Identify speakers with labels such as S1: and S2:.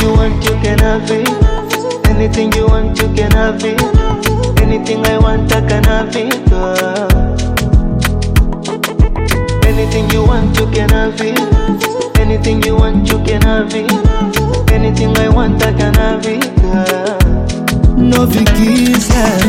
S1: you want, you can have it. Anything you want, you can have it. Anything I want, I can have it, girl. Anything you want, you can have it. Anything you want, you can have it. Anything I want, I can have it, girl.
S2: No vikiza